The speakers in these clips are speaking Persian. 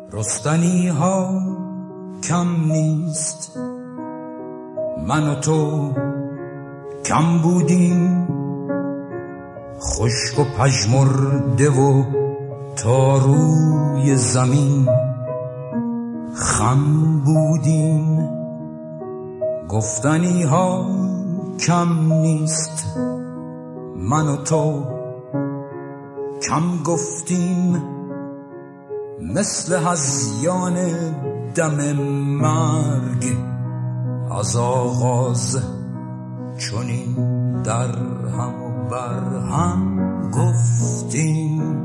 رستنی ها کم نیست، من و تو کم بودیم، خشک و پژمرده و تا روی زمین خم بودیم. گفتنی ها کم نیست، من و تو کم گفتیم، مثل هذیان دم مرگ از آغاز چنین در هم و بر هم گفتیم.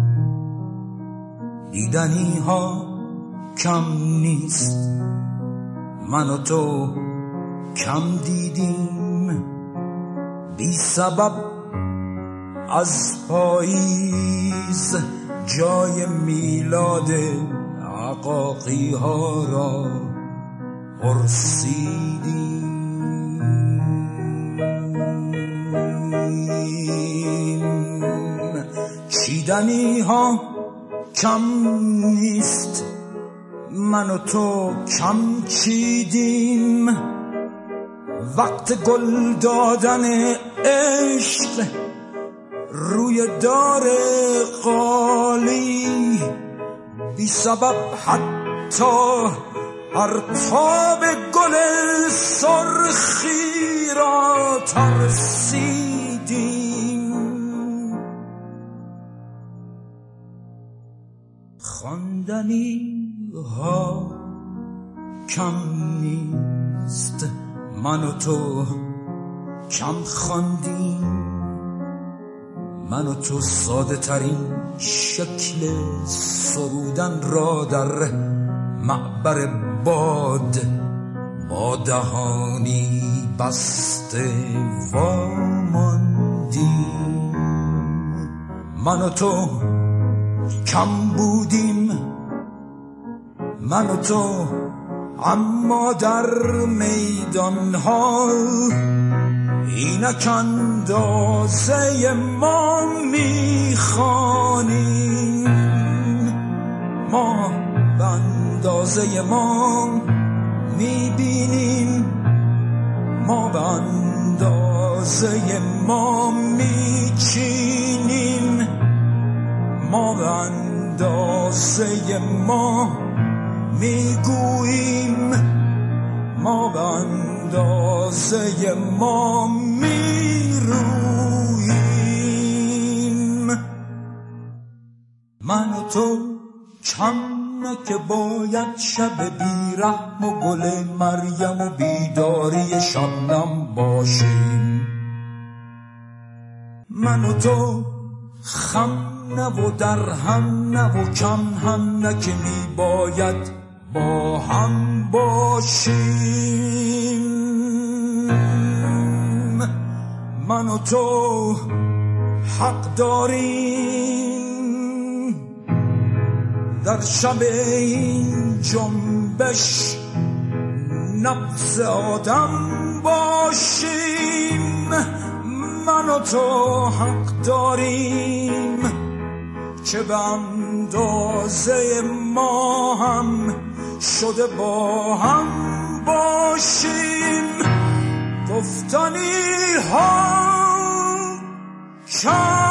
دیدنی ها کم نیست، من و تو کم دیدیم، بی سبب از پاییز جای میلاد عقاقی ها را پرسیدیم. چیدنی ها کم نیست، من و تو کم چیدیم، وقت گل دادن عشق روی دار قالی، بی سبب حتی پرتاب گل سرخی را ترسیدیم. خواندنی ها کم نیست، من و تو کم خواندیم، من و تو ساده ترین شکل سرودن را در معبر باد با دهانی بسته واماندیم. من و تو کم بودیم، من و تو اما در میدانها اینک اندازه ما میخوانیم، ما به اندازه ما میبینیم، ما به اندازه ما میچینیم، ما به اندازه ما میگوییم، ما به اندازه ما میروییم. من و تو کم نه که باید شب بیرحم و گل مریم و بیداری شبنم باشیم، من و تو خم نه و در هم نه و کم هم نه که می باید با هم باشیم. من و تو حق داریم در شب این جنبش نبض آدم باشیم، من و تو حق داریم که به اندازه ما هم شده با هم باشیم. گفتنی ها